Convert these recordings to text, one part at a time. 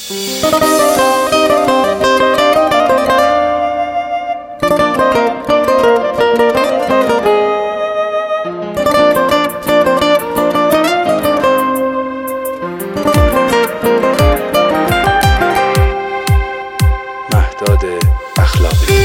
مهداد اخلاقی.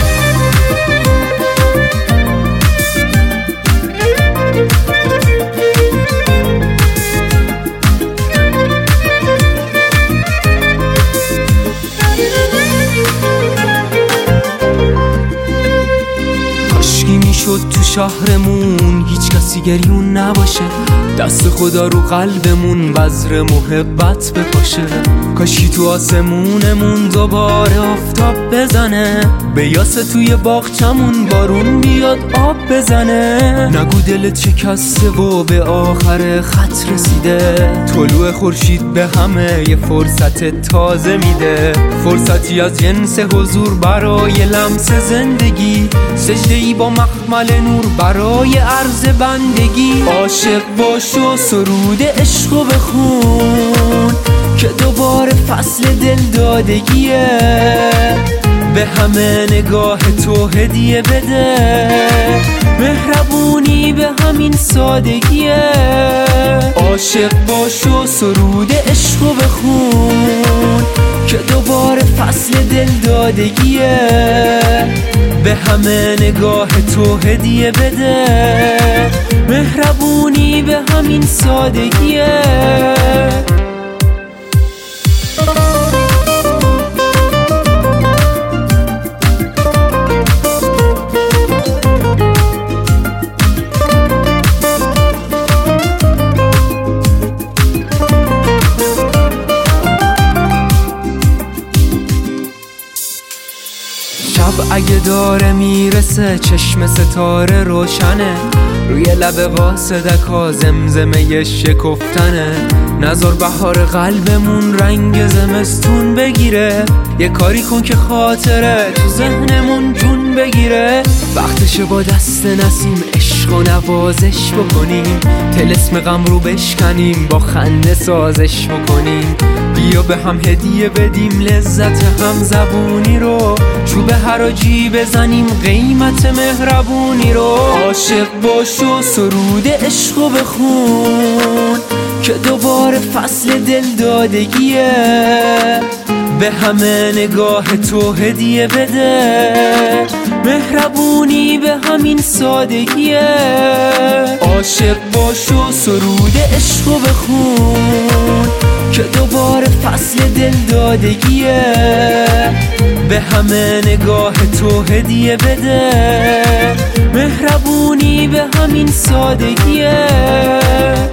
کاشکی میشد تو شهرمون هیچ کسی گریون نباشه، دست خدا رو قلبمون بذر محبت بپاشه. کاشکی تو آسمونمون دوباره آفتاب بزنه، به یاسه توی باغچمون بارون بیاد آب بزنه. نگو دلت شکسته و به آخر خط رسیده، طلوع خورشید به همه یه فرصت تازه میده. فرصتی از جنس حضور برای لمس زندگی، سجده‌ای با مخمل نور برای عرض بندگی. عاشق باش و سرود عشقو بخون که دوباره فصل دلدادگیه. به همه نگاه تو هدیه بده، مهربونی به همین سادگیه. عاشق باش و سرود عشقو بخون که دوباره فصل دلدادگیه. به همه نگاه تو هدیه بده، مهربونی به همین سادگیه. شب اگه داره میرسه چشم ستاره روشنه، روی لب قاصدکا زمزمه شکفتنه. نذار بهار قلبمون رنگ زمستون بگیره، یه کاری کن که خاطره تو ذهنمون جون بگیره. وقتشه با دست نسیم عشق و نوازش بکنیم، طلسم غم رو بشکنیم با خنده سازش بکنیم. بیا به هم هدیه بدیم لذت هم زبونی رو، چوب حراجی بزنیم قیمت مهربونی رو. عاشق باش و سرود عشقو بخون که دوباره فصل دلدادگیه. به همه نگاه تو هدیه بده، مهربونی به همین سادگیه. عاشق باش و سرود عشقو بخون که دوباره فصل دلدادگیه. به همه نگاه تو هدیه بده، مهربونی به همین سادگیه.